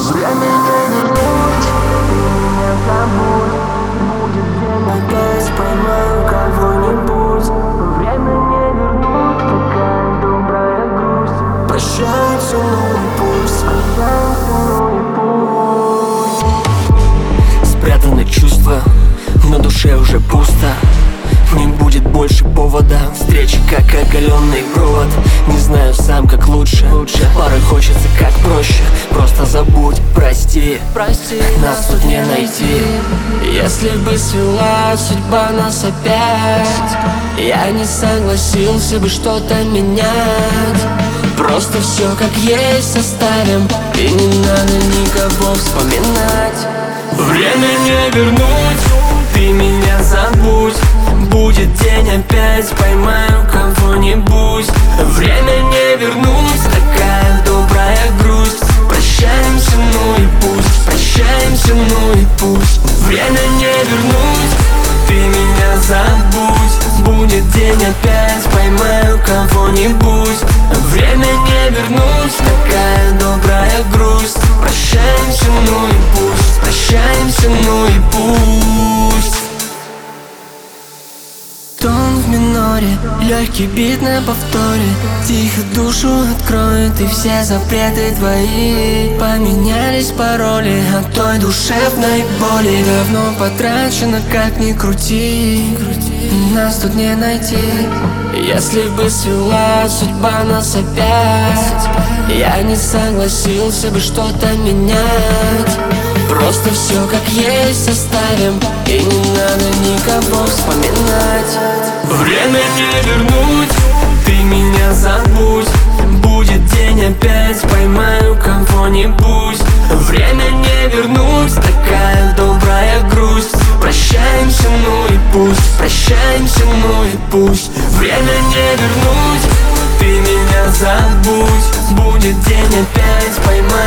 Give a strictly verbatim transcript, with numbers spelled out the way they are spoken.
Время не вернуть, ты меня забудь. Будет день опять, поймаю кого-нибудь. Время не вернуть, такая добрая грусть. Прощаемся, ну и пусть, прощаемся, ну и пусть. Спрятаны чувства, на душе уже пусто. Не будет больше повода встречи, как оголенный провод. Не знаю сам, как лучше, лучше. Порой хочется как проще. Просто забудь, прости, прости. Нас тут не найти. Если бы свела судьба нас опять, я не согласился бы что-то менять. Просто все как есть оставим, и не надо никого вспоминать. Время не вернуть, ты меня забудь. Будет день опять, поймаю кого-нибудь. Время не вернуть, такая добрая грусть. Прощаемся, ну и пусть, прощаемся, ну и пусть. Время не вернуть, ты меня забудь. Будет день опять, поймаю кого-нибудь. Время не вернуть, такая добрая грусть. Прощаемся, ну и пусть, прощаемся, ну и пусть. Тон в миноре, легкий бит на повторе. Тихо душу откроет, и все запреты твои поменялись пароли от той душевной боли. Давно потрачено, как ни крути, нас тут не найти. Если бы свела судьба нас опять, я не согласился бы что-то менять. Просто все как есть оставим, и не надо никого вспоминать. Время не вернуть, ты меня забудь. Будет день опять, поймаю кого-нибудь. Время не вернуть, такая добрая грусть. Прощаемся, ну и пусть, прощаемся, ну и пусть. Время не вернуть, ты меня забудь. Будет день опять, поймаю